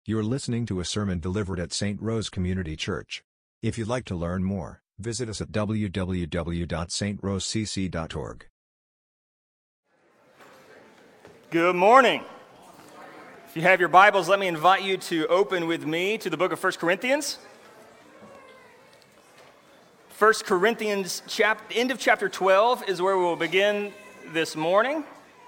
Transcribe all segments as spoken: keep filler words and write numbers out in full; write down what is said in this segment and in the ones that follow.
You are listening to a sermon delivered at Saint Rose Community Church. If you'd like to learn more, visit us at w w w dot saint rose c c dot org. Good morning. If you have your Bibles, let me invite you to open with me to the book of First Corinthians. First Corinthians, chap- end of chapter twelve is where we will begin this morning.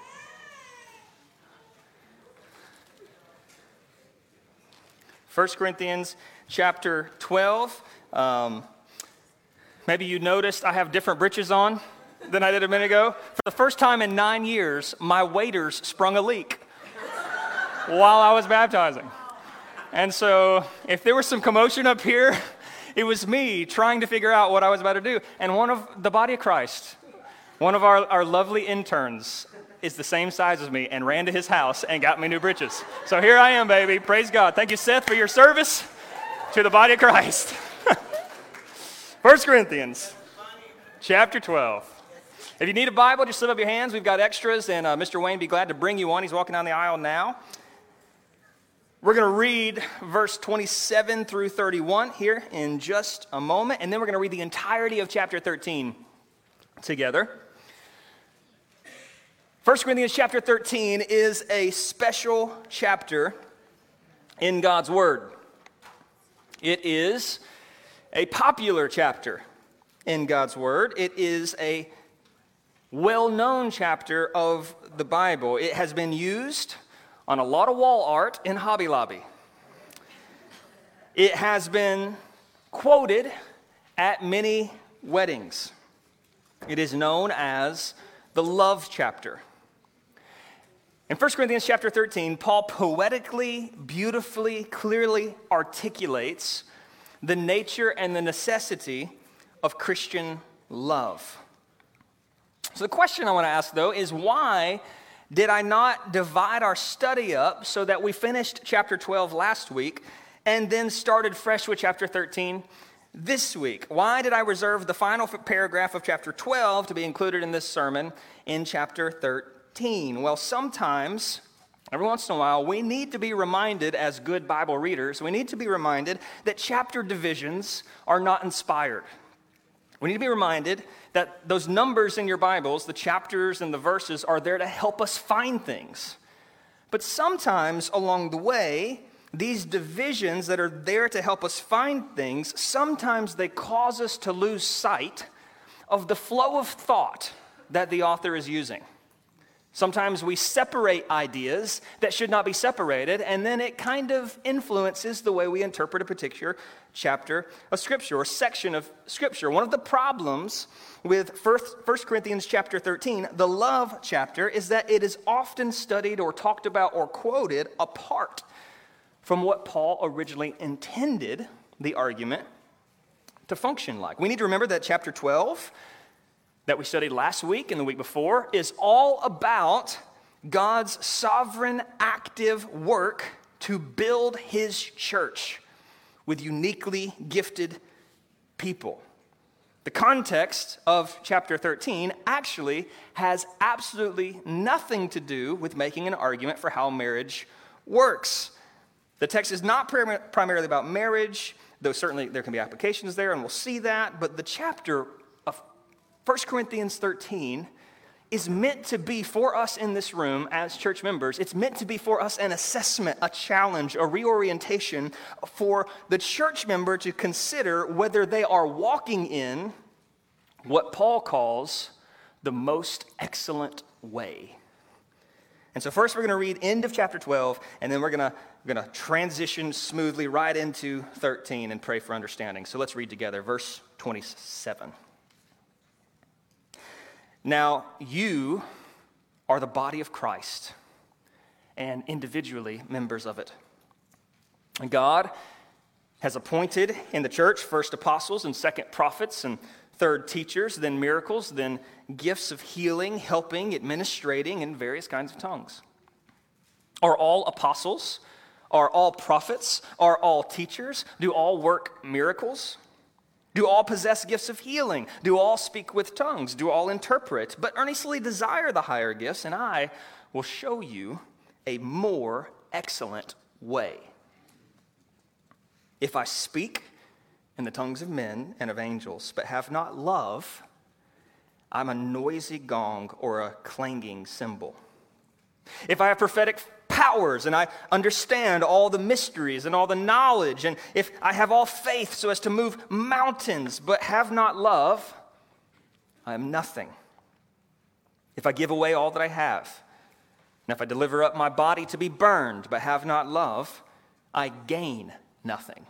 First Corinthians chapter twelve. Um, maybe you noticed I have different breeches on than I did a minute ago. For the first time in nine years, my waders sprung a leak while I was baptizing. And so if there was some commotion up here, it was me trying to figure out what I was about to do. And one of the body of Christ, one of our, our lovely interns, is the same size as me and ran to his house and got me new breeches. So here I am, baby. Praise God. Thank you, Seth, for your service to the body of Christ. First Corinthians chapter twelve. If you need a Bible, just slip up your hands. We've got extras, and uh, Mister Wayne be glad to bring you one. He's walking down the aisle now. We're going to read verse twenty-seven through thirty-one here in just a moment, and then we're going to read the entirety of chapter thirteen together. First Corinthians chapter thirteen is a special chapter in God's Word. It is a popular chapter in God's Word. It is a well-known chapter of the Bible. It has been used on a lot of wall art in Hobby Lobby. It has been quoted at many weddings. It is known as the love chapter. In First Corinthians chapter thirteen, Paul poetically, beautifully, clearly articulates the nature and the necessity of Christian love. So the question I want to ask, though, is why did I not divide our study up so that we finished chapter twelve last week and then started fresh with chapter thirteen this week? Why did I reserve the final paragraph of chapter twelve to be included in this sermon in chapter thirteen? Well, sometimes, every once in a while, we need to be reminded as good Bible readers, we need to be reminded that chapter divisions are not inspired. We need to be reminded that those numbers in your Bibles, the chapters and the verses, are there to help us find things. But sometimes along the way, these divisions that are there to help us find things, sometimes they cause us to lose sight of the flow of thought that the author is using. Sometimes we separate ideas that should not be separated, and then it kind of influences the way we interpret a particular chapter of Scripture or section of Scripture. One of the problems with First Corinthians chapter thirteen, the love chapter, is that it is often studied or talked about or quoted apart from what Paul originally intended the argument to function like. We need to remember that chapter twelve that we studied last week and the week before is all about God's sovereign, active work to build his church with uniquely gifted people. The context of chapter thirteen actually has absolutely nothing to do with making an argument for how marriage works. The text is not prim- primarily about marriage, though certainly there can be applications there, and we'll see that, but the chapter of First Corinthians thirteen is meant to be for us in this room as church members. It's meant to be for us an assessment, a challenge, a reorientation for the church member to consider whether they are walking in what Paul calls the most excellent way. And so first we're going to read end of chapter twelve, and then we're going to, we're going to transition smoothly right into thirteen and pray for understanding. So let's read together, verse twenty-seven. Now, you are the body of Christ and individually members of it. And God has appointed in the church first apostles and second prophets and third teachers, then miracles, then gifts of healing, helping, administrating, and various kinds of tongues. Are all apostles? Are all prophets? Are all teachers? Do all work miracles? Do all possess gifts of healing? Do all speak with tongues? Do all interpret? But earnestly desire the higher gifts, and I will show you a more excellent way. If I speak in the tongues of men and of angels, but have not love, I'm a noisy gong or a clanging cymbal. If I have prophetic powers and I understand all the mysteries and all the knowledge, and if I have all faith so as to move mountains, but have not love, I am nothing. If I give away all that I have, and if I deliver up my body to be burned, but have not love, I gain nothing.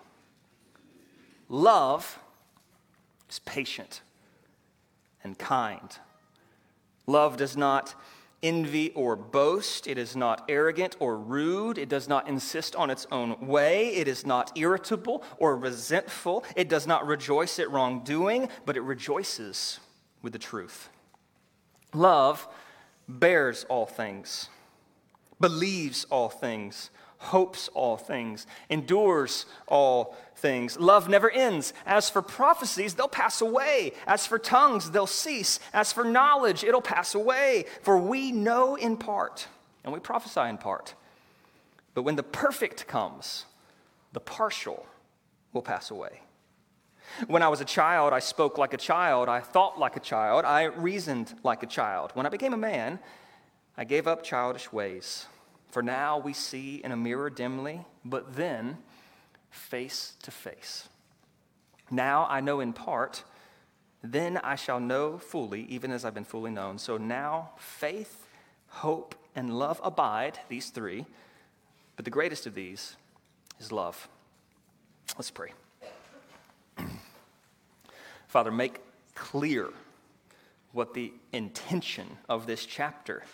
Love is patient and kind. Love does not envy or boast. It is not arrogant or rude. It does not insist on its own way. It is not irritable or resentful. It does not rejoice at wrongdoing, but it rejoices with the truth. Love bears all things, believes all things, hopes all things, endures all things. Love never ends. As for prophecies, they'll pass away. As for tongues, they'll cease. As for knowledge, it'll pass away. For we know in part, and we prophesy in part. But when the perfect comes, the partial will pass away. When I was a child, I spoke like a child. I thought like a child. I reasoned like a child. When I became a man, I gave up childish ways. For now we see in a mirror dimly, but then face to face. Now I know in part, then I shall know fully, even as I've been fully known. So now faith, hope, and love abide, these three, but the greatest of these is love. Let's pray. Father, make clear what the intention of this chapter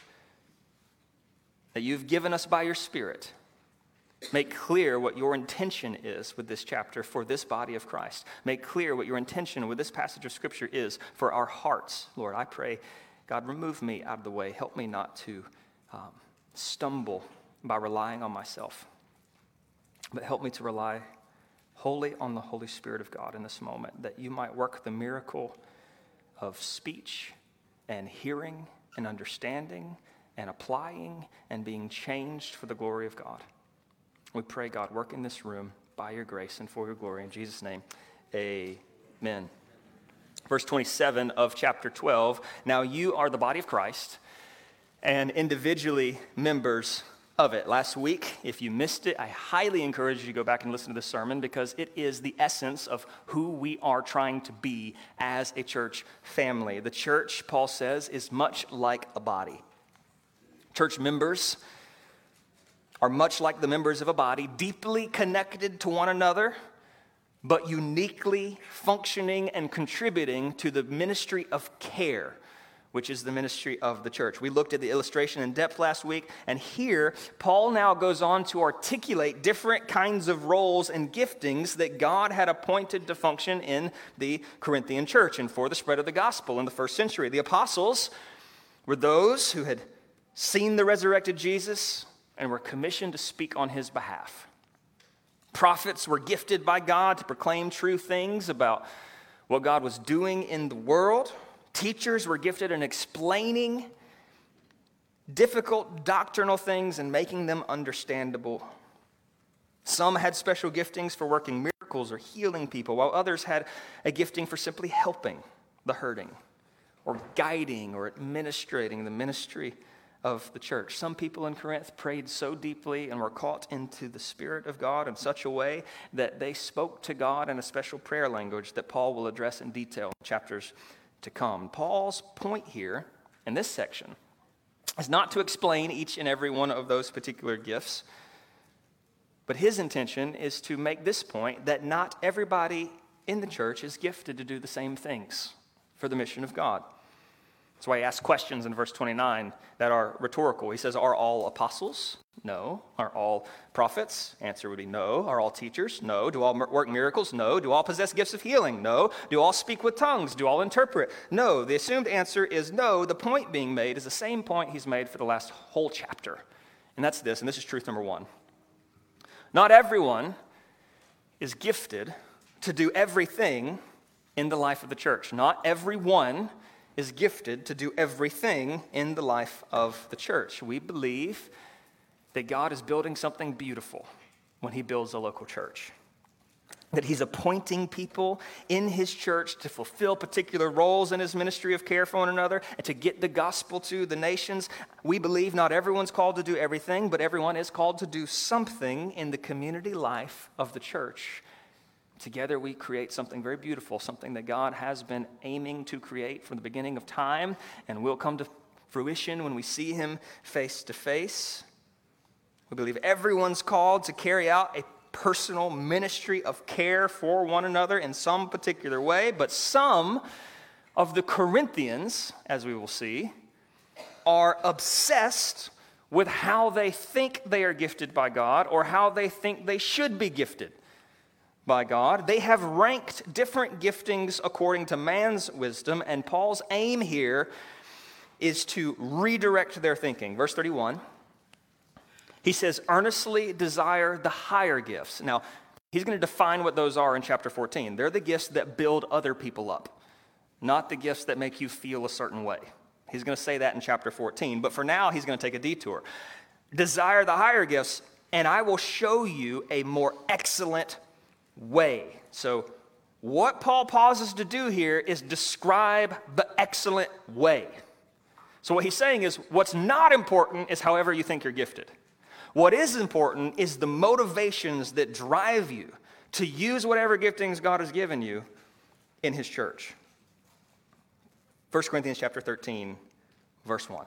that you've given us by your Spirit. Make clear what your intention is with this chapter for this body of Christ. Make clear what your intention with this passage of Scripture is for our hearts. Lord, I pray, God, remove me out of the way. Help me not to um, stumble by relying on myself, but help me to rely wholly on the Holy Spirit of God in this moment, that you might work the miracle of speech and hearing and understanding and applying and being changed for the glory of God. We pray, God, work in this room by your grace and for your glory. In Jesus' name, amen. Verse twenty-seven of chapter twelve, now you are the body of Christ and individually members of it. Last week, if you missed it, I highly encourage you to go back and listen to this sermon because it is the essence of who we are trying to be as a church family. The church, Paul says, is much like a body. Church members are much like the members of a body, deeply connected to one another, but uniquely functioning and contributing to the ministry of care, which is the ministry of the church. We looked at the illustration in depth last week, and here, Paul now goes on to articulate different kinds of roles and giftings that God had appointed to function in the Corinthian church and for the spread of the gospel in the first century. The apostles were those who had seen the resurrected Jesus and were commissioned to speak on his behalf. Prophets were gifted by God to proclaim true things about what God was doing in the world. Teachers were gifted in explaining difficult doctrinal things and making them understandable. Some had special giftings for working miracles or healing people, while others had a gifting for simply helping the hurting or guiding or administrating the ministry of the church. Some people in Corinth prayed so deeply and were caught into the Spirit of God in such a way that they spoke to God in a special prayer language that Paul will address in detail in chapters to come. Paul's point here in this section is not to explain each and every one of those particular gifts, but his intention is to make this point that not everybody in the church is gifted to do the same things for the mission of God. That's why he asks questions in verse twenty-nine that are rhetorical. He says, are all apostles? No. Are all prophets? Answer would be no. Are all teachers? No. Do all work miracles? No. Do all possess gifts of healing? No. Do all speak with tongues? Do all interpret? No. The assumed answer is no. The point being made is the same point he's made for the last whole chapter. And that's this, and this is truth number one. Not everyone is gifted to do everything in the life of the church. Not everyone is gifted to do everything in the life of the church. We believe that God is building something beautiful when he builds a local church. that he's appointing people in his church to fulfill particular roles in his ministry of care for one another and to get the gospel to the nations. We believe not everyone's called to do everything, but everyone is called to do something in the community life of the church. Together we create something very beautiful, something that God has been aiming to create from the beginning of time and will come to fruition when we see him face to face. We believe everyone's called to carry out a personal ministry of care for one another in some particular way, but some of the Corinthians, as we will see, are obsessed with how they think they are gifted by God or how they think they should be gifted by God. They have ranked different giftings according to man's wisdom, and Paul's aim here is to redirect their thinking. Verse thirty-one. He says, earnestly desire the higher gifts. Now, he's going to define what those are in chapter fourteen. They're the gifts that build other people up, not the gifts that make you feel a certain way. He's going to say that in chapter fourteen, but for now, he's going to take a detour. Desire the higher gifts, and I will show you a more excellent way. So, what Paul pauses to do here is describe the excellent way. So what he's saying is, what's not important is however you think you're gifted. What is important is the motivations that drive you to use whatever giftings God has given you in his church. First Corinthians chapter thirteen, verse one.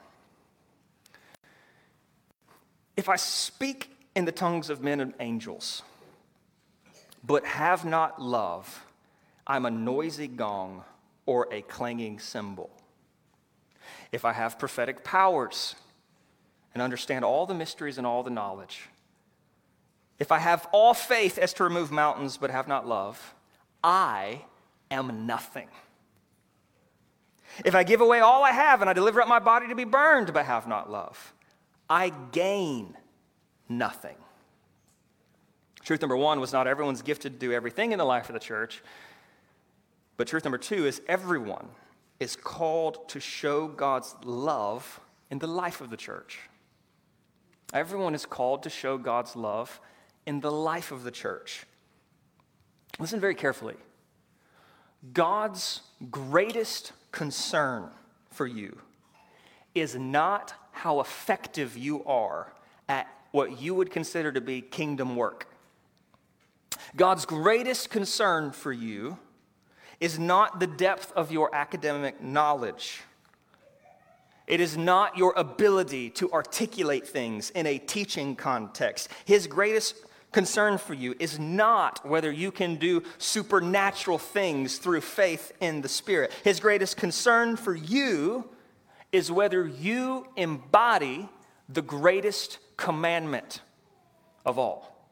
If I speak in the tongues of men and angels, but have not love, I'm a noisy gong or a clanging cymbal. If I have prophetic powers and understand all the mysteries and all the knowledge, if I have all faith as to remove mountains but have not love, I am nothing. If I give away all I have and I deliver up my body to be burned but have not love, I gain nothing. Truth number one was not everyone's gifted to do everything in the life of the church, but truth number two is everyone is called to show God's love in the life of the church. Everyone is called to show God's love in the life of the church. Listen very carefully. God's greatest concern for you is not how effective you are at what you would consider to be kingdom work. God's greatest concern for you is not the depth of your academic knowledge. It is not your ability to articulate things in a teaching context. His greatest concern for you is not whether you can do supernatural things through faith in the Spirit. His greatest concern for you is whether you embody the greatest commandment of all.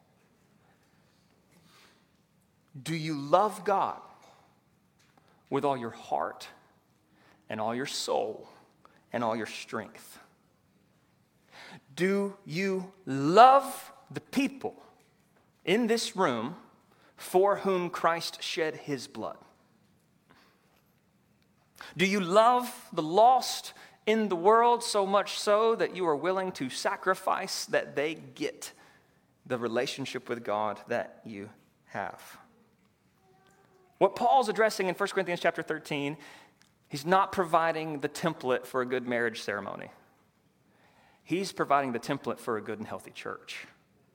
Do you love God with all your heart and all your soul and all your strength? Do you love the people in this room for whom Christ shed his blood? Do you love the lost in the world so much so that you are willing to sacrifice that they get the relationship with God that you have? What Paul's addressing in First Corinthians chapter thirteen, he's not providing the template for a good marriage ceremony. He's providing the template for a good and healthy church.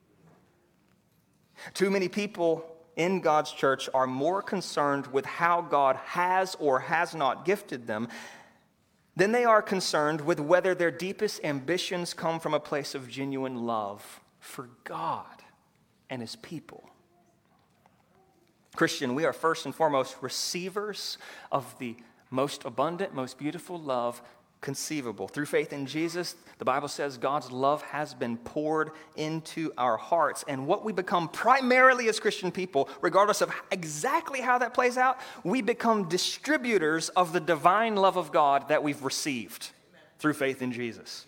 Too many people in God's church are more concerned with how God has or has not gifted them than they are concerned with whether their deepest ambitions come from a place of genuine love for God and his people. Christian, we are first and foremost receivers of the most abundant, most beautiful love conceivable. Through faith in Jesus, the Bible says God's love has been poured into our hearts. And what we become primarily as Christian people, regardless of exactly how that plays out, we become distributors of the divine love of God that we've received through faith in Jesus.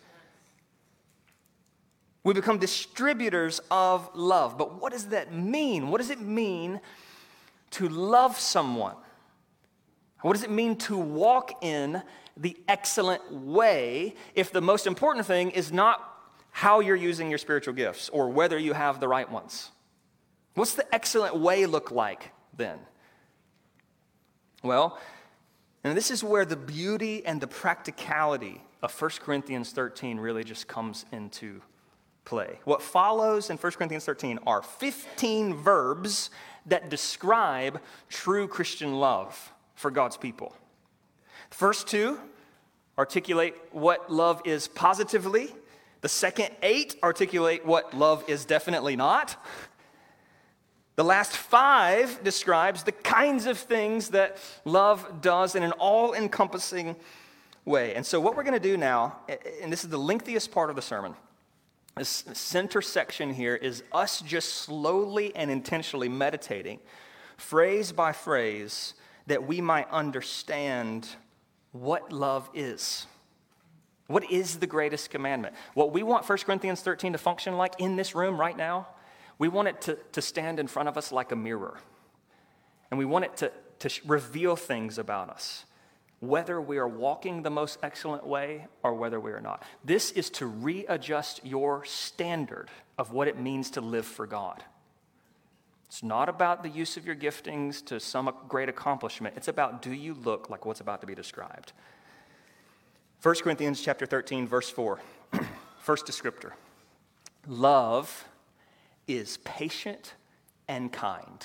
We become distributors of love. But what does that mean? What does it mean to love someone? What does it mean to walk in the excellent way if the most important thing is not how you're using your spiritual gifts or whether you have the right ones? What's the excellent way look like then? Well, and this is where the beauty and the practicality of First Corinthians thirteen really just comes into play. What follows in First Corinthians thirteen are fifteen verbs that describe true Christian love for God's people. The first two articulate what love is positively. The second eight articulate what love is definitely not. The last five describes the kinds of things that love does in an all-encompassing way. And so what we're going to do now, and this is the lengthiest part of the sermon, this center section here is us just slowly and intentionally meditating, phrase by phrase, that we might understand what love is. What is the greatest commandment? What we want First Corinthians thirteen to function like in this room right now, we want it to, to stand in front of us like a mirror. And we want it to, to reveal things about us, whether we are walking the most excellent way or whether we are not. This is to readjust your standard of what it means to live for God. It's not about the use of your giftings to some great accomplishment. It's about, do you look like what's about to be described? First Corinthians chapter thirteen, verse four. First descriptor. Love is patient and kind.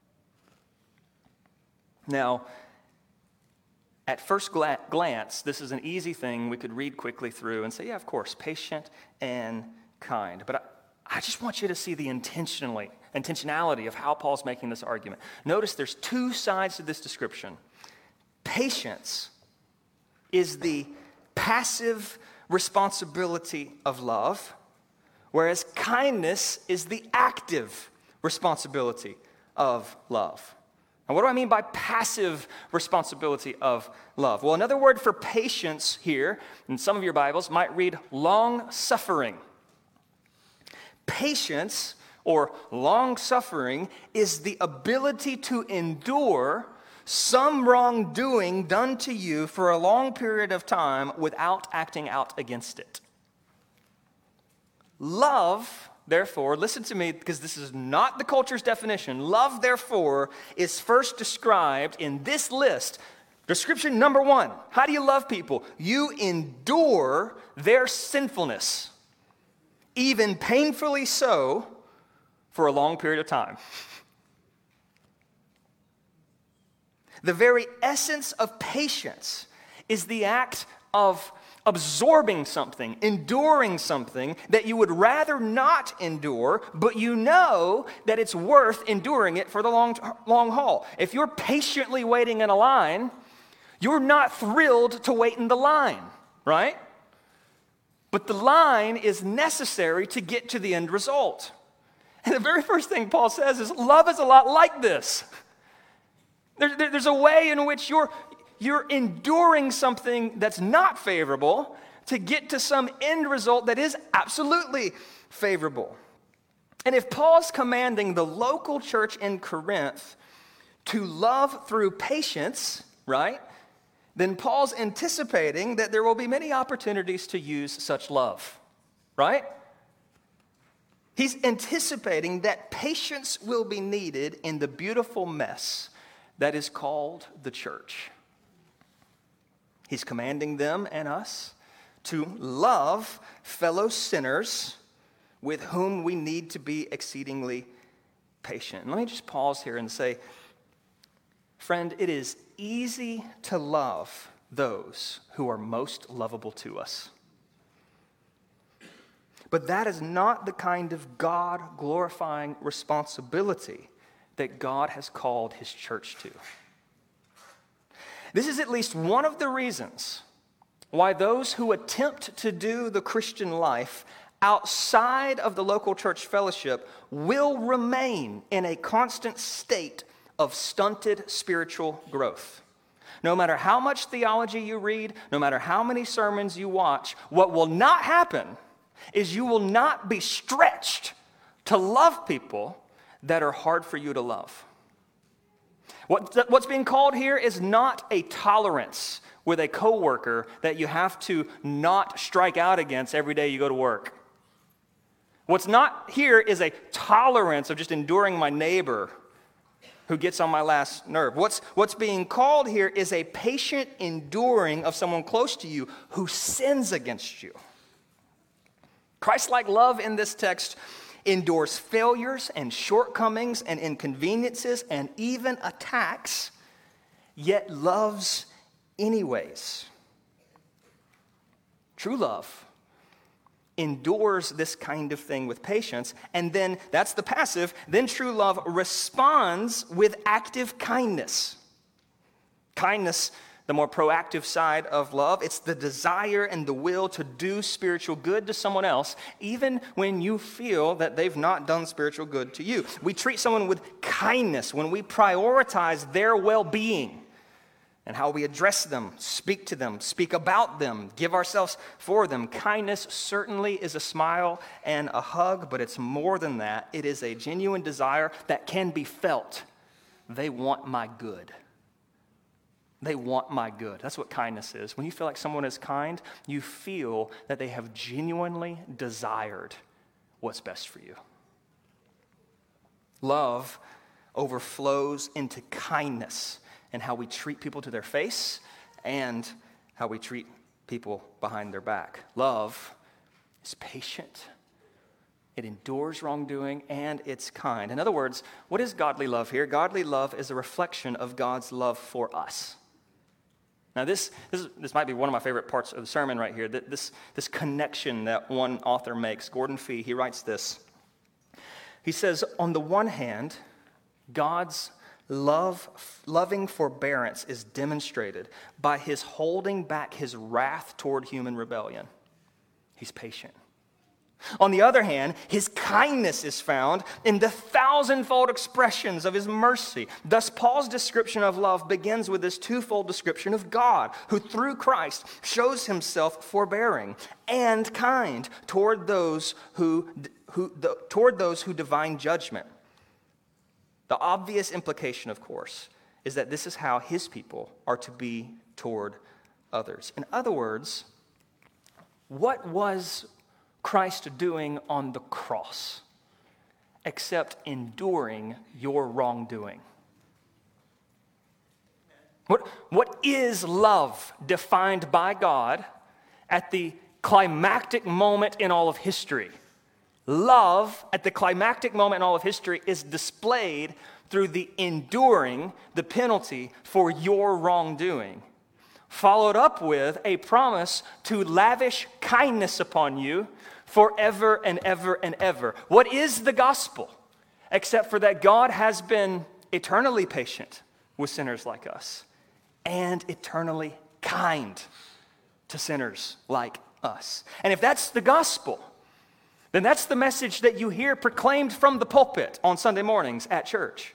Now, at first gla- glance, this is an easy thing we could read quickly through and say, yeah, of course, patient and kind. But I, I just want you to see the intentionally, intentionality of how Paul's making this argument. Notice there's two sides to this description. Patience is the passive responsibility of love, whereas kindness is the active responsibility of love. And what do I mean by passive responsibility of love? Well, another word for patience here, in some of your Bibles, might read long-suffering. Patience, or long-suffering, is the ability to endure some wrongdoing done to you for a long period of time without acting out against it. Love, therefore, listen to me because this is not the culture's definition. Love, therefore, is first described in this list. Description number one. How do you love people? You endure their sinfulness, even painfully so, for a long period of time. The very essence of patience is the act of absorbing something, enduring something that you would rather not endure, but you know that it's worth enduring it for the long, long haul. If you're patiently waiting in a line, you're not thrilled to wait in the line, right? But the line is necessary to get to the end result. And the very first thing Paul says is, love is a lot like this. There, there, there's a way in which you're You're enduring something that's not favorable to get to some end result that is absolutely favorable. And if Paul's commanding the local church in Corinth to love through patience, right, then Paul's anticipating that there will be many opportunities to use such love, right? He's anticipating that patience will be needed in the beautiful mess that is called the church. He's commanding them and us to love fellow sinners with whom we need to be exceedingly patient. And let me just pause here and say, friend, it is easy to love those who are most lovable to us. But that is not the kind of God-glorifying responsibility that God has called his church to. This is at least one of the reasons why those who attempt to do the Christian life outside of the local church fellowship will remain in a constant state of stunted spiritual growth. No matter how much theology you read, no matter how many sermons you watch, what will not happen is you will not be stretched to love people that are hard for you to love. What, what's being called here is not a tolerance with a coworker that you have to not strike out against every day you go to work. What's not here is a tolerance of just enduring my neighbor who gets on my last nerve. What's, what's being called here is a patient enduring of someone close to you who sins against you. Christ-like love in this text endures failures and shortcomings and inconveniences and even attacks, yet loves anyways. True love endures this kind of thing with patience, and then, that's the passive, then true love responds with active kindness. Kindness, the more proactive side of love, it's the desire and the will to do spiritual good to someone else, even when you feel that they've not done spiritual good to you. We treat someone with kindness when we prioritize their well-being and how we address them, speak to them, speak about them, give ourselves for them. Kindness certainly is a smile and a hug, but it's more than that. It is a genuine desire that can be felt. They want my good. They want my good. That's what kindness is. When you feel like someone is kind, you feel that they have genuinely desired what's best for you. Love overflows into kindness and how we treat people to their face and how we treat people behind their back. Love is patient. It endures wrongdoing, and it's kind. In other words, what is godly love here? Godly love is a reflection of God's love for us. Now, this, this, is, this might be one of my favorite parts of the sermon right here, this, this connection that one author makes. Gordon Fee, he writes this. He says, on the one hand, God's Love, loving forbearance is demonstrated by his holding back his wrath toward human rebellion. He's patient. On the other hand, his kindness is found in the thousandfold expressions of his mercy. Thus, Paul's description of love begins with this twofold description of God, who through Christ shows himself forbearing and kind toward those who, who the, toward those who divine judgment. The obvious implication, of course, is that this is how his people are to be toward others. In other words, what was Christ doing on the cross except enduring your wrongdoing? What, what is love defined by God at the climactic moment in all of history? Love, at the climactic moment in all of history, is displayed through the enduring the penalty for your wrongdoing, followed up with a promise to lavish kindness upon you forever and ever and ever. What is the gospel? Except for that God has been eternally patient with sinners like us and eternally kind to sinners like us. And if that's the gospel, then that's the message that you hear proclaimed from the pulpit on Sunday mornings at church.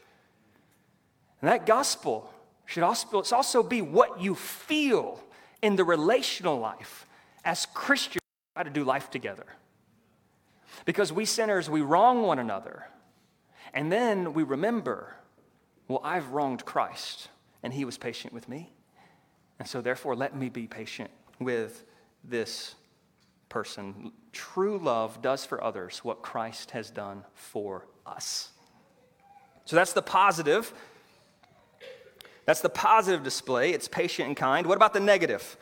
And that gospel should also, also be what you feel in the relational life as Christians try to do life together. Because we sinners, we wrong one another. And then we remember, well, I've wronged Christ, and he was patient with me. And so therefore, let me be patient with this person. True love does for others what Christ has done for us. So that's the positive. That's the positive display. It's patient and kind. What about the negative?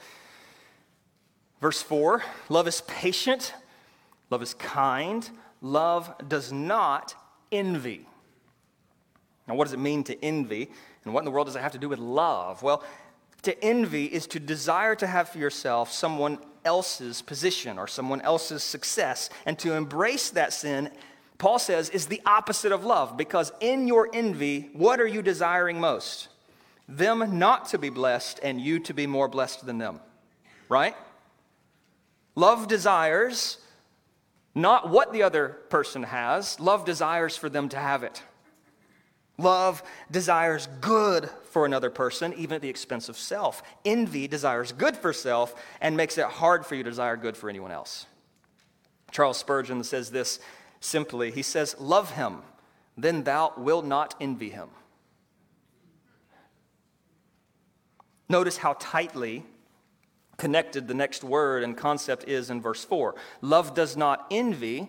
Verse four, love is patient. Love is kind. Love does not envy. Now, what does it mean to envy? And what in the world does it have to do with love? Well, to envy is to desire to have for yourself someone else's position or someone else's success. And to embrace that sin, Paul says, is the opposite of love. Because in your envy, what are you desiring most? Them not to be blessed and you to be more blessed than them. Right? Love desires not what the other person has. Love desires for them to have it. Love desires good for another person, even at the expense of self. Envy desires good for self and makes it hard for you to desire good for anyone else. Charles Spurgeon says this simply. He says, love him, then thou wilt not envy him. Notice how tightly connected the next word and concept is in verse four. Love does not envy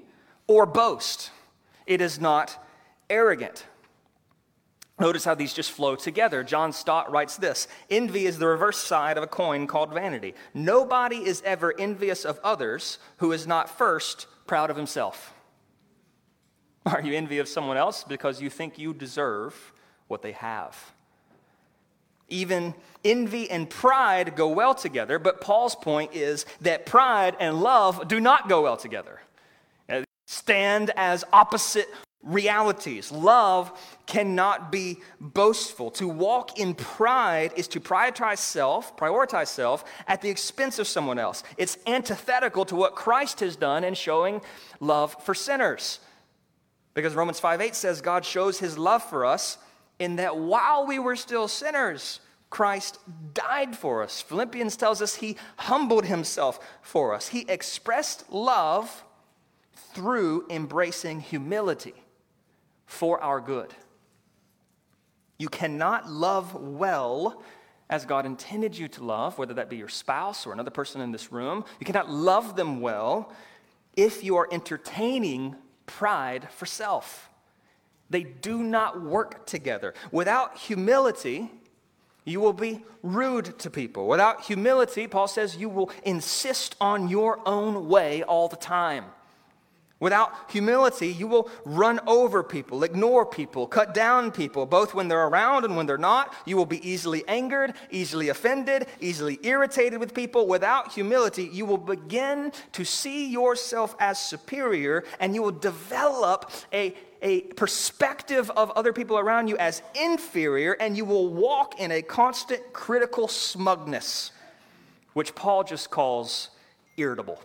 or boast. It is not arrogant. Notice how these just flow together. John Stott writes this: envy is the reverse side of a coin called vanity. Nobody is ever envious of others who is not first proud of himself. Are you envious of someone else because you think you deserve what they have? Even envy and pride go well together, but Paul's point is that pride and love do not go well together. They stand as opposite realities. Love cannot be boastful. To walk in pride is to prioritize self, prioritize self at the expense of someone else. It's antithetical to what Christ has done in showing love for sinners. Because Romans five eight says God shows his love for us in that while we were still sinners, Christ died for us. Philippians tells us he humbled himself for us. He expressed love through embracing humility for our good. You cannot love well as God intended you to love, whether that be your spouse or another person in this room. You cannot love them well if you are entertaining pride for self. They do not work together. Without humility, you will be rude to people. Without humility, Paul says, you will insist on your own way all the time. Without humility, you will run over people, ignore people, cut down people, both when they're around and when they're not. You will be easily angered, easily offended, easily irritated with people. Without humility, you will begin to see yourself as superior, and you will develop a, a perspective of other people around you as inferior, and you will walk in a constant critical smugness, which Paul just calls irritable.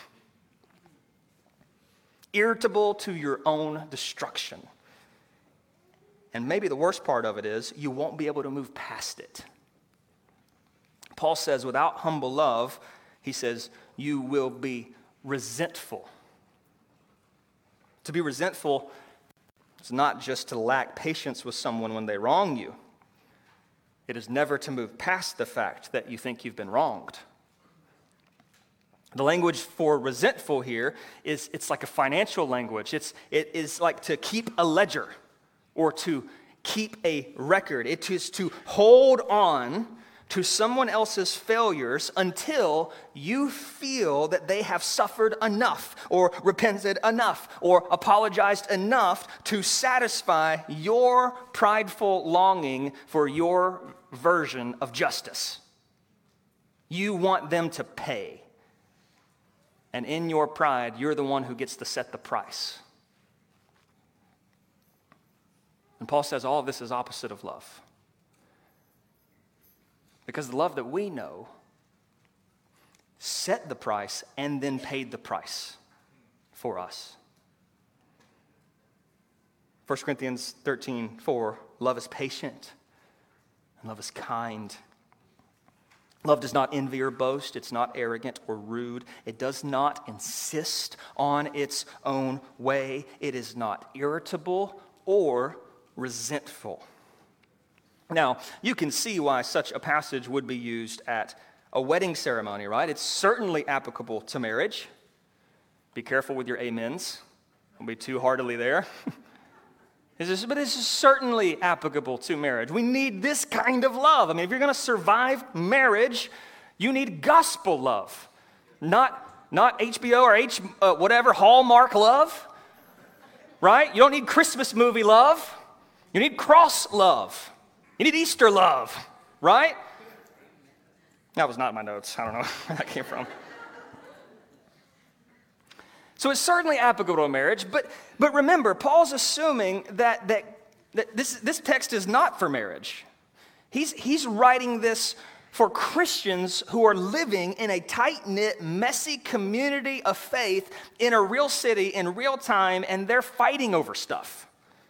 Irritable to your own destruction. And maybe the worst part of it is you won't be able to move past it. Paul says without humble love, he says, you will be resentful. To be resentful is not just to lack patience with someone when they wrong you. It is never to move past the fact that you think you've been wronged. The language for resentful here is it's like a financial language. It's it is like to keep a ledger or to keep a record. It is to hold on to someone else's failures until you feel that they have suffered enough or repented enough or apologized enough to satisfy your prideful longing for your version of justice. You want them to pay. And in your pride, you're the one who gets to set the price. And Paul says all of this is opposite of love. Because the love that we know set the price and then paid the price for us. First Corinthians thirteen four, love is patient and love is kind. Love does not envy or boast. It's not arrogant or rude. It does not insist on its own way. It is not irritable or resentful. Now, you can see why such a passage would be used at a wedding ceremony, right? It's certainly applicable to marriage. Be careful with your amens. Don't be too heartily there. It's just, but it's certainly applicable to marriage. We need this kind of love. I mean, if you're going to survive marriage, you need gospel love, not, not H B O or H uh, whatever, Hallmark love, right? You don't need Christmas movie love. You need cross love. You need Easter love, right? That was not in my notes. I don't know where that came from. So it's certainly applicable to a marriage, but but remember, Paul's assuming that that, that this, this text is not for marriage. He's, he's writing this for Christians who are living in a tight-knit, messy community of faith in a real city in real time, and they're fighting over stuff.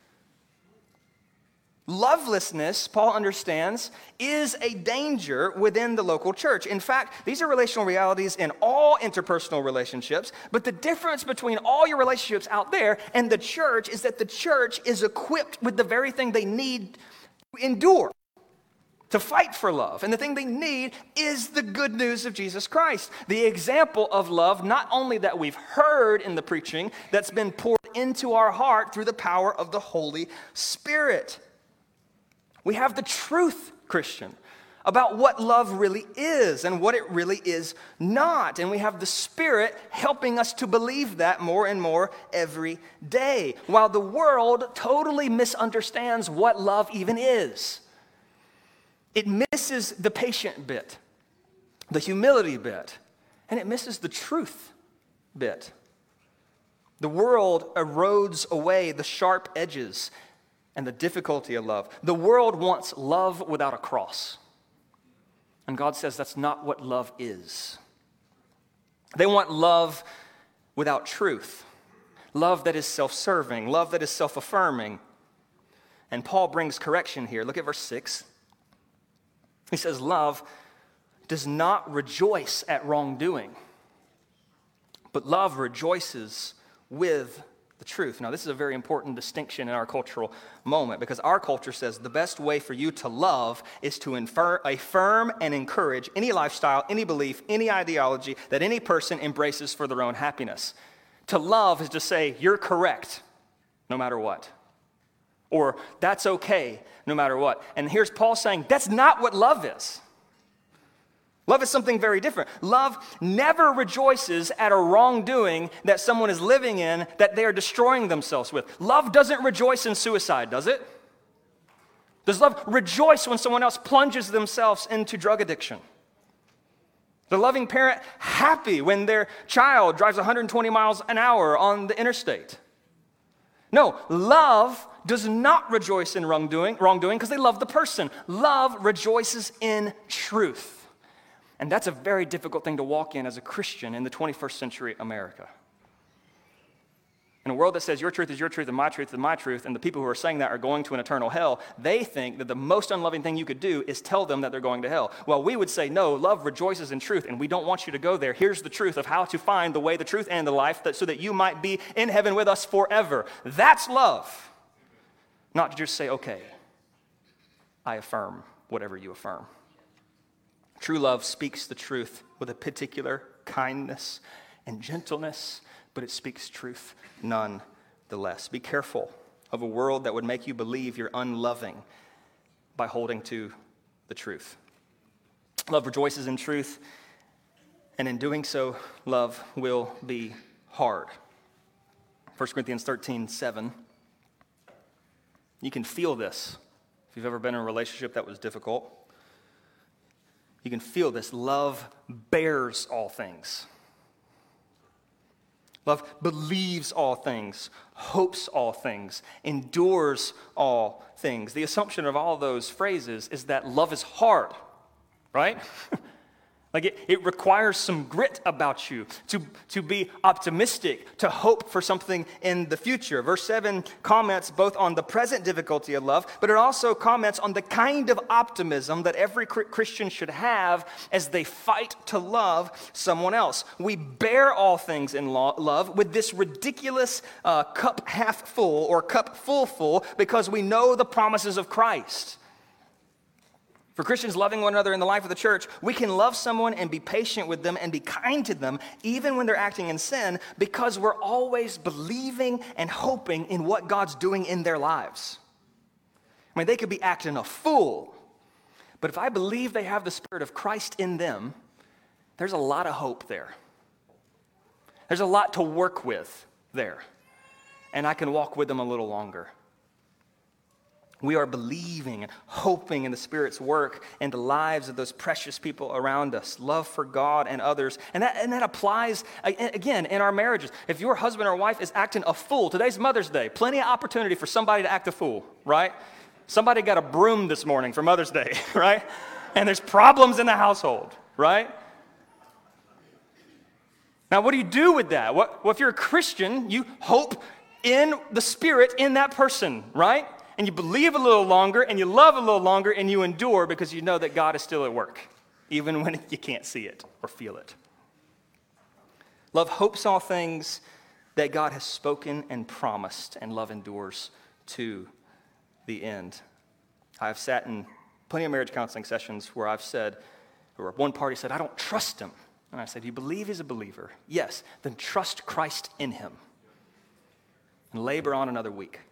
Lovelessness, Paul understands, is a danger within the local church. In fact, these are relational realities in all interpersonal relationships, but the difference between all your relationships out there and the church is that the church is equipped with the very thing they need to endure. to fight for love. And the thing they need is the good news of Jesus Christ. The example of love, not only that we've heard in the preaching, that's been poured into our heart through the power of the Holy Spirit. We have the truth, Christian, about what love really is and what it really is not. And we have the Spirit helping us to believe that more and more every day, while the world totally misunderstands what love even is. It misses the patient bit, the humility bit, and it misses the truth bit. The world erodes away the sharp edges and the difficulty of love. The world wants love without a cross. And God says that's not what love is. They want love without truth, love that is self-serving, love that is self-affirming. And Paul brings correction here. Look at verse six. He says, love does not rejoice at wrongdoing, but love rejoices with the truth. Now, this is a very important distinction in our cultural moment, because our culture says the best way for you to love is to infer, affirm and encourage any lifestyle, any belief, any ideology that any person embraces for their own happiness. To love is to say, you're correct, no matter what. Or, that's okay, no matter what. And here's Paul saying, that's not what love is. Love is something very different. Love never rejoices at a wrongdoing that someone is living in that they are destroying themselves with. Love doesn't rejoice in suicide, does it? Does love rejoice when someone else plunges themselves into drug addiction? The loving parent happy when their child drives one hundred twenty miles an hour on the interstate? No, love does not rejoice in wrongdoing, wrongdoing because they love the person. Love rejoices in truth. And that's a very difficult thing to walk in as a Christian in the twenty-first century America. In a world that says your truth is your truth and my truth is my truth, and the people who are saying that are going to an eternal hell, they think that the most unloving thing you could do is tell them that they're going to hell. Well, we would say, no, love rejoices in truth, and we don't want you to go there. Here's the truth of how to find the way, the truth, and the life, that, so that you might be in heaven with us forever. That's love. Not to just say, okay, I affirm whatever you affirm. True love speaks the truth with a particular kindness and gentleness, but it speaks truth nonetheless. Be careful of a world that would make you believe you're unloving by holding to the truth. Love rejoices in truth, and in doing so, love will be hard. First Corinthians thirteen seven. You can feel this if you've ever been in a relationship that was difficult. You can feel this. Love bears all things. Love believes all things, hopes all things, endures all things. The assumption of all those phrases is that love is hard, right? Like it, it requires some grit about you to, to be optimistic, to hope for something in the future. Verse seven comments both on the present difficulty of love, but it also comments on the kind of optimism that every Christian should have as they fight to love someone else. We bear all things in lo- love with this ridiculous uh, cup half full or cup full full because we know the promises of Christ. For Christians loving one another in the life of the church, we can love someone and be patient with them and be kind to them even when they're acting in sin because we're always believing and hoping in what God's doing in their lives. I mean, they could be acting a fool, but if I believe they have the Spirit of Christ in them, there's a lot of hope there. There's a lot to work with there, and I can walk with them a little longer. We are believing and hoping in the Spirit's work in the lives of those precious people around us, love for God and others. And that, and that applies, again, in our marriages. If your husband or wife is acting a fool, today's Mother's Day, plenty of opportunity for somebody to act a fool, right? Somebody got a broom this morning for Mother's Day, right? And there's problems in the household, right? Now, what do you do with that? What, well, if you're a Christian, you hope in the Spirit in that person, right? And you believe a little longer, and you love a little longer, and you endure because you know that God is still at work, even when you can't see it or feel it. Love hopes all things that God has spoken and promised, and love endures to the end. I have sat in Plenty of marriage counseling sessions where I've said, or one party said, I don't trust him. And I said, you believe he's a believer? Yes, then trust Christ in him and labor on another week.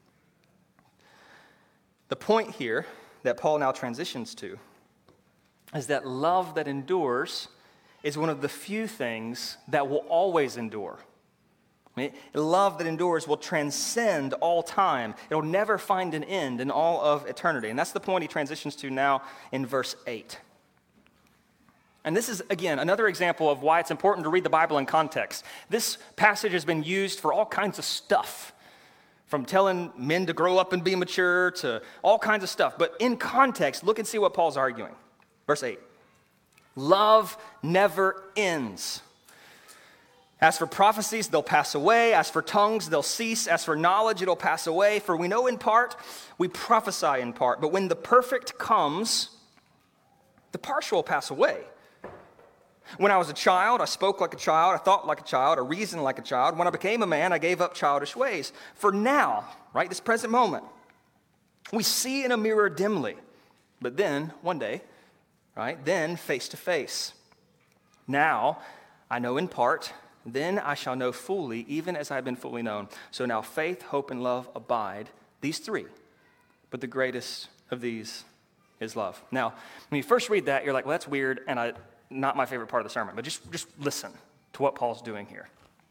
The point here that Paul now transitions to is that love that endures is one of the few things that will always endure. I mean, love that endures will transcend all time. It'll never find an end in all of eternity. And that's the point he transitions to now in verse eight. And this is, again, another example of why it's important to read the Bible in context. This passage has been used for all kinds of stuff, from telling men to grow up and be mature to all kinds of stuff. But in context, look and see what Paul's arguing. Verse eight. Love never ends. As for prophecies, they'll pass away. As for tongues, they'll cease. As for knowledge, it'll pass away. For we know in part, we prophesy in part. But when the perfect comes, the partial will pass away. When I was a child, I spoke like a child, I thought like a child, I reasoned like a child. When I became a man, I gave up childish ways. For now, right, this present moment, we see in a mirror dimly, but then, one day, right, then face to face. Now, I know in part, then I shall know fully, even as I have been fully known. So now faith, hope, and love abide, these three. But the greatest of these is love. Now, when you first read that, you're like, well, that's weird, and I... not my favorite part of the sermon, but just, just listen to what Paul's doing here.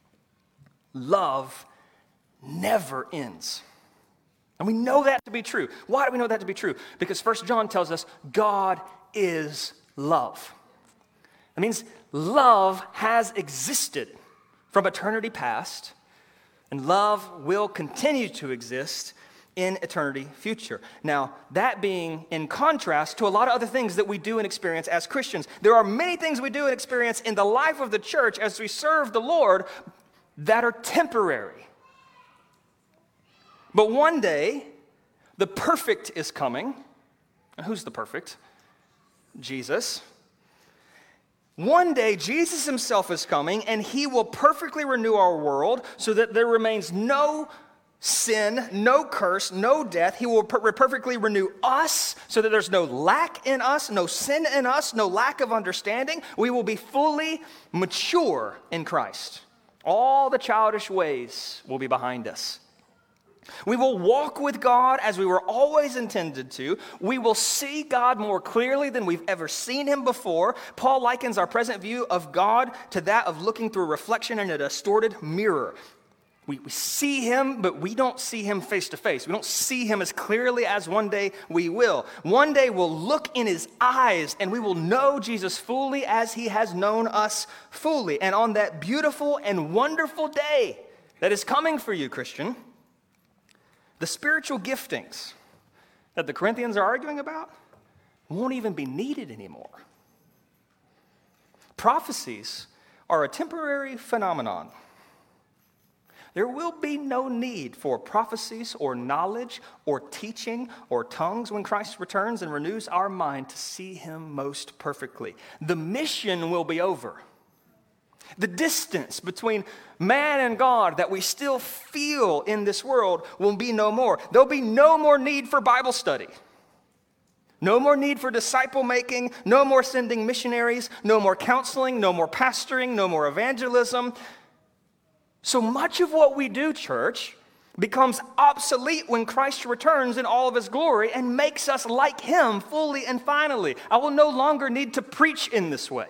Love never ends. And we know that to be true. Why do we know that to be true? Because First John tells us God is love. That means love has existed from eternity past, and love will continue to exist in eternity future. Now, that being in contrast to a lot of other things that we do and experience as Christians. There are many things we do and experience in the life of the church as we serve the Lord that are temporary. But one day, the perfect is coming. And who's the perfect? Jesus. One day, Jesus himself is coming, and he will perfectly renew our world so that there remains no sin, no curse, no death. He will per- perfectly renew us so that there's no lack in us, no sin in us, no lack of understanding. We will be fully mature in Christ. All the childish ways will be behind us. We will walk with God as we were always intended to. We will see God more clearly than we've ever seen him before. Paul likens our present view of God to that of looking through a reflection in a distorted mirror. We, we see him, but we don't see him face to face. We don't see him as clearly as one day we will. One day we'll look in his eyes and we will know Jesus fully as he has known us fully. And on that beautiful and wonderful day that is coming for you, Christian, the spiritual giftings that the Corinthians are arguing about won't even be needed anymore. Prophecies are a temporary phenomenon. There will be no need for prophecies or knowledge or teaching or tongues when Christ returns and renews our mind to see him most perfectly. The mission will be over. The distance between man and God that we still feel in this world will be no more. There'll be no more need for Bible study. No more need for disciple making, no more sending missionaries, no more counseling, no more pastoring, no more evangelism. So much of what we do, church, becomes obsolete when Christ returns in all of his glory and makes us like him fully and finally. I will no longer need to preach in this way.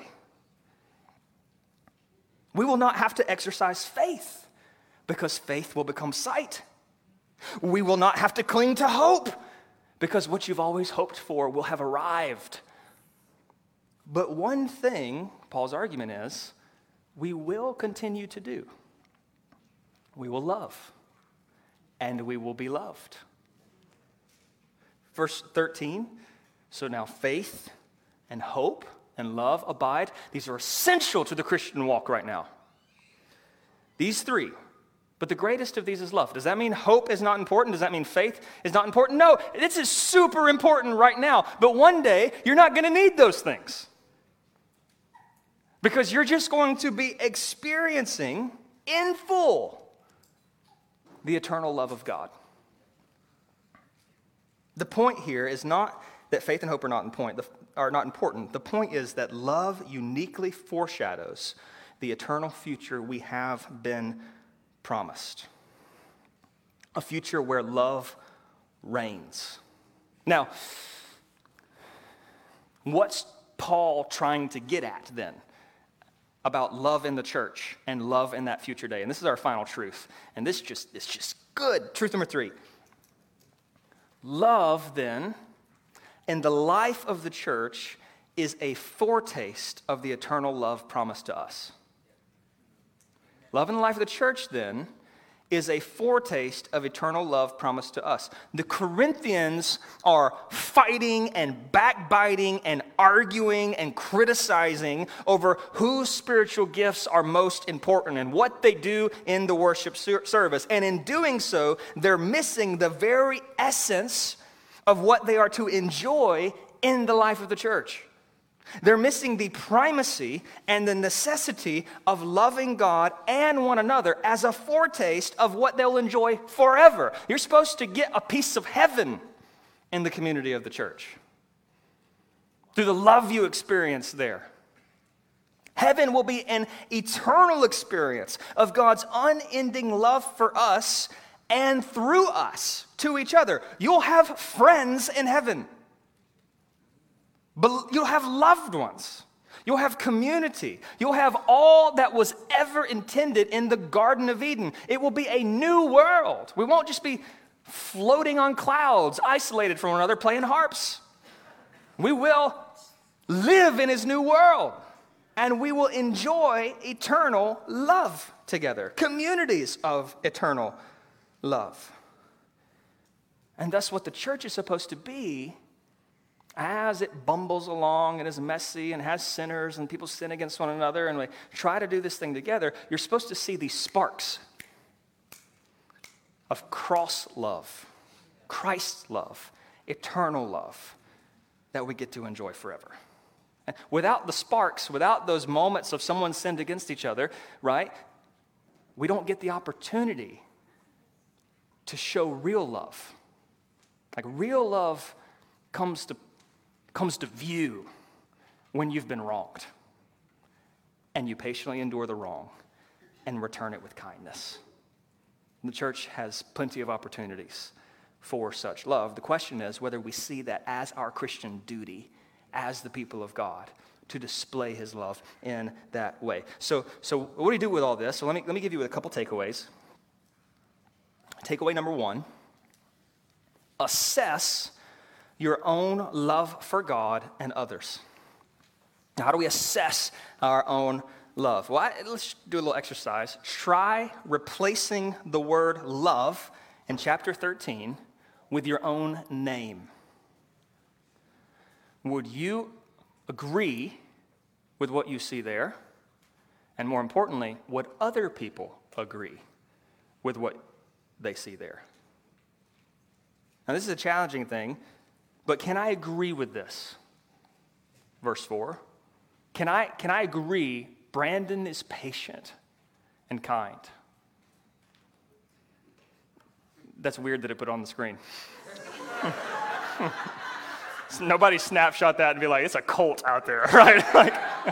We will not have to exercise faith because faith will become sight. We will not have to cling to hope because what you've always hoped for will have arrived. But one thing, Paul's argument is, we will continue to do. We will love, and we will be loved. Verse thirteen, so now faith and hope and love abide. These are essential to the Christian walk right now. These three. But the greatest of these is love. Does that mean hope is not important? Does that mean faith is not important? No, this is super important right now. But one day, you're not going to need those things. Because you're just going to be experiencing in full the eternal love of God. The point here is not that faith and hope are not in point, are not important. The point is that love uniquely foreshadows the eternal future we have been promised. A future where love reigns. Now, what's Paul trying to get at then about love in the church and love in that future day? And this is our final truth. And this just is just good. Truth number three. Love, then, in the life of the church is a foretaste of the eternal love promised to us. Love in the life of the church, then, is a foretaste of eternal love promised to us. The Corinthians are fighting and backbiting and arguing and criticizing over whose spiritual gifts are most important and what they do in the worship service. And in doing so, they're missing the very essence of what they are to enjoy in the life of the church. They're missing the primacy and the necessity of loving God and one another as a foretaste of what they'll enjoy forever. You're supposed to get a piece of heaven in the community of the church through the love you experience there. Heaven will be an eternal experience of God's unending love for us and through us to each other. You'll have friends in heaven. But you'll have loved ones. You'll have community. You'll have all that was ever intended in the Garden of Eden. It will be a new world. We won't just be floating on clouds, isolated from one another, playing harps. We will live in his new world. And we will enjoy eternal love together. Communities of eternal love. And that's what the church is supposed to be. As it bumbles along and is messy and has sinners and people sin against one another and we try to do this thing together, you're supposed to see these sparks of cross love, Christ's love, eternal love that we get to enjoy forever. And without the sparks, without those moments of someone sinned against each other, right, we don't get the opportunity to show real love. Like real love comes to comes to view when you've been wronged and you patiently endure the wrong and return it with kindness. The church has plenty of opportunities for such love. The question is whether we see that as our Christian duty, as the people of God, to display his love in that way. So, so what do we do with all this? So let me, let me give you a couple takeaways. Takeaway number one, assess your own love for God and others. Now, how do we assess our own love? Well, I, let's do a little exercise. Try replacing the word love in chapter thirteen with your own name. Would you agree with what you see there? And more importantly, would other people agree with what they see there? Now, this is a challenging thing. But can I agree with this? Verse four. Can I, can I agree Brandon is patient and kind? That's weird that I put it on the screen. So nobody snapshot that and be like, it's a cult out there, right? Like,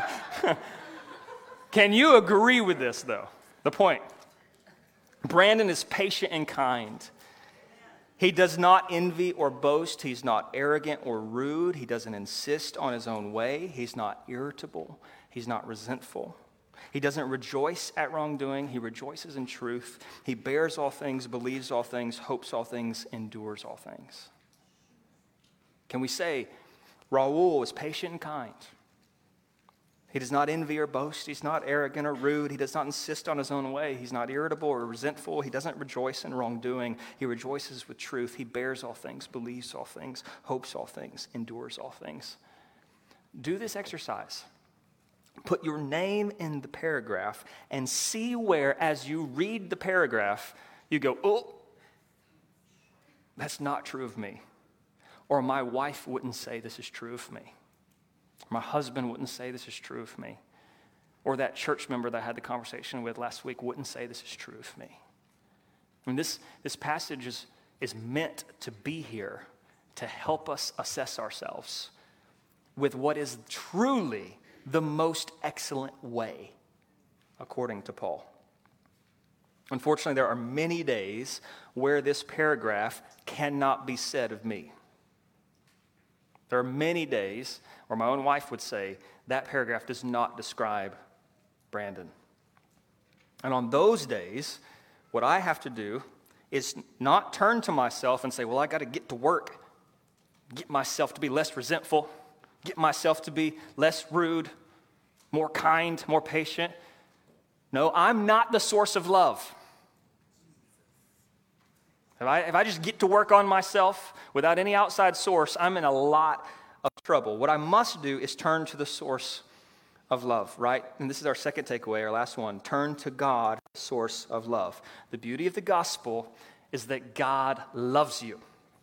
can you agree with this, though? The point. Brandon is patient and kind. He does not envy or boast. He's not arrogant or rude. He doesn't insist on his own way. He's not irritable. He's not resentful. He doesn't rejoice at wrongdoing. He rejoices in truth. He bears all things, believes all things, hopes all things, endures all things. Can we say, Raul is patient and kind? He does not envy or boast. He's not arrogant or rude. He does not insist on his own way. He's not irritable or resentful. He doesn't rejoice in wrongdoing. He rejoices with truth. He bears all things, believes all things, hopes all things, endures all things. Do this exercise. Put your name in the paragraph and see where, as you read the paragraph, you go, oh, that's not true of me. Or my wife wouldn't say this is true of me. My husband wouldn't say this is true of me. Or that church member that I had the conversation with last week wouldn't say this is true of me. I mean, this, this passage is, is meant to be here to help us assess ourselves with what is truly the most excellent way, according to Paul. Unfortunately, there are many days where this paragraph cannot be said of me. There are many days where my own wife would say, that paragraph does not describe Brandon. And on those days, what I have to do is not turn to myself and say, well, I got to get to work, get myself to be less resentful, get myself to be less rude, more kind, more patient. No, I'm not the source of love. If I, if I just get to work on myself without any outside source, I'm in a lot of trouble. What I must do is turn to the source of love, right? And this is our second takeaway, our last one. Turn to God, source of love. The beauty of the gospel is that God loves you.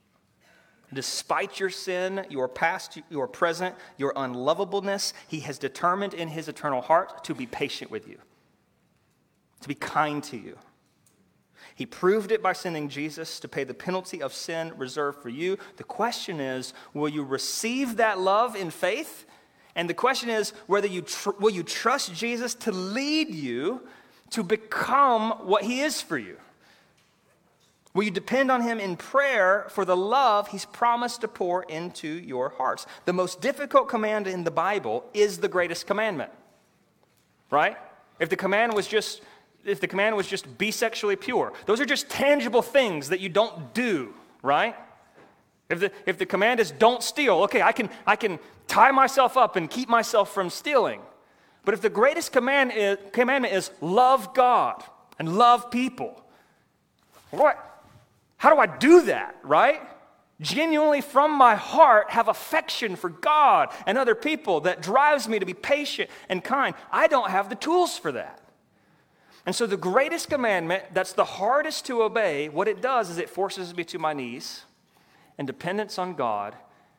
Despite your sin, your past, your present, your unlovableness, he has determined in his eternal heart to be patient with you, to be kind to you. He proved it by sending Jesus to pay the penalty of sin reserved for you. The question is, will you receive that love in faith? And the question is, whether you tr- will you trust Jesus to lead you to become what he is for you? Will you depend on him in prayer for the love he's promised to pour into your hearts? The most difficult command in the Bible is the greatest commandment, right? If the command was just, if the command was just be sexually pure, those are just tangible things that you don't do, right? If the if the command is don't steal, okay, I can I can tie myself up and keep myself from stealing. But if the greatest command is, commandment is love God and love people, what? How do I do that, right? Genuinely from my heart have affection for God and other people that drives me to be patient and kind. I don't have the tools for that. And so the greatest commandment that's the hardest to obey, what it does is it forces me to my knees and dependence on God,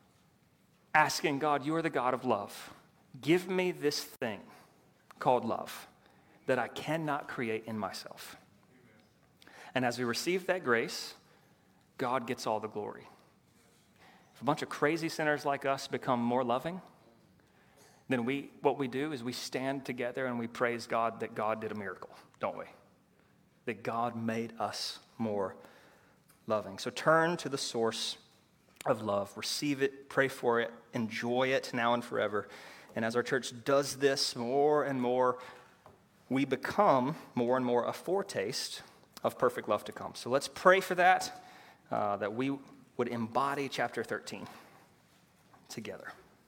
asking God, you are the God of love. Give me this thing called love that I cannot create in myself. And as we receive that grace, God gets all the glory. If a bunch of crazy sinners like us become more loving, then we, what we do is we stand together and we praise God that God did a miracle, don't we? That God made us more loving. So turn to the source of love. Receive it, pray for it, enjoy it now and forever. And as our church does this more and more, we become more and more a foretaste of perfect love to come. So let's pray for that, uh, that we would embody chapter thirteen together.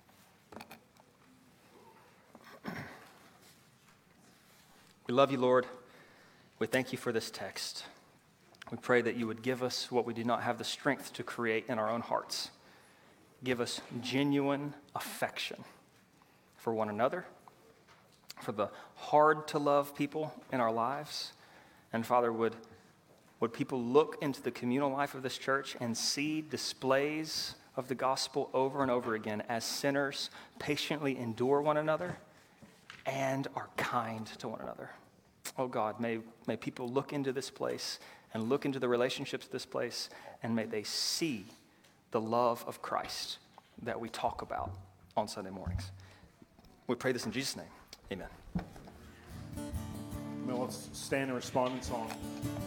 We love you, Lord. We thank you for this text. We pray that you would give us what we do not have the strength to create in our own hearts. Give us genuine affection for one another, for the hard-to-love people in our lives. And Father, would, would people look into the communal life of this church and see displays of the gospel over and over again as sinners patiently endure one another and are kind to one another. Oh God, may, may people look into this place and look into the relationships of this place, and may they see the love of Christ that we talk about on Sunday mornings. We pray this in Jesus' name. Amen. Well, let's stand and respond in song.